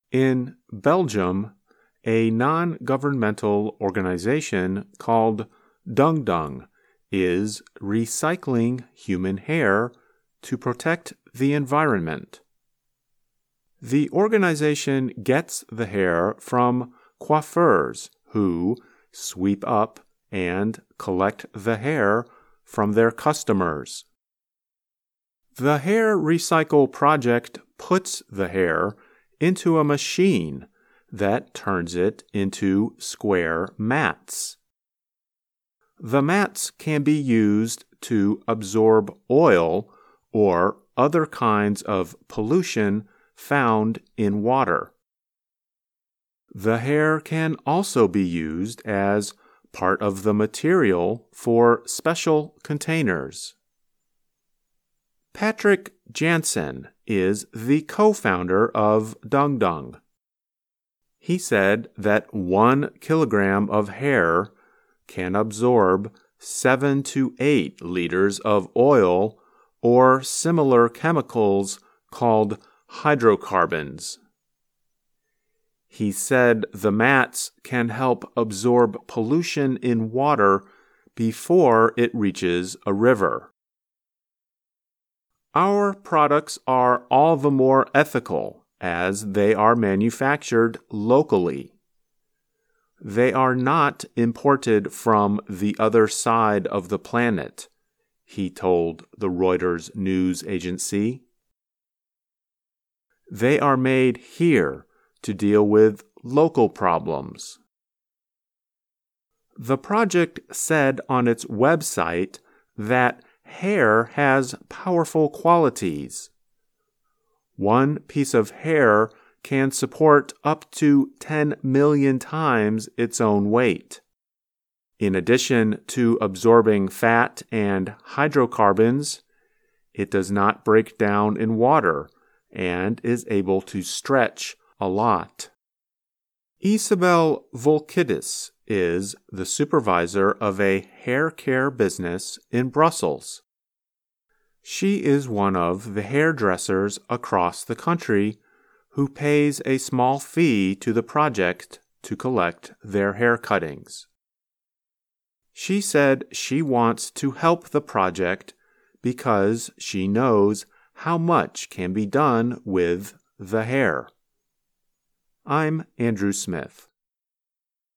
In Belgium, a non-governmental organization called Dung Dung is recycling human hair to protect the environment. The organization gets the hair from coiffeurs who sweep up and collect the hair from their customers. The Hair Recycle Project puts the hair into a machine that turns it into square mats. The mats can be used to absorb oil or other kinds of pollution found in water. The hair can also be used as part of the material for special containers. Patrick Jansen is the co-founder of Dung Dung. He said that 1 kilogram of hair can absorb 7 to 8 liters of oil or similar chemicals called hydrocarbons. He said the mats can help absorb pollution in water before it reaches a river. Our products are all the more ethical as they are manufactured locally. They are not imported from the other side of the planet, he told the Reuters news agency. They are made here to deal with local problems. The project said on its website that hair has powerful qualities. 1 piece of hair can support up to 10 million times its own weight. In addition to absorbing fat and hydrocarbons, it does not break down in water and is able to stretch a lot. Isabel Volkidis is the supervisor of a hair care business in Brussels. She is one of the hairdressers across the country who pays a small fee to the project to collect their hair cuttings. She said she wants to help the project because she knows how much can be done with the hair. I'm Andrew Smith.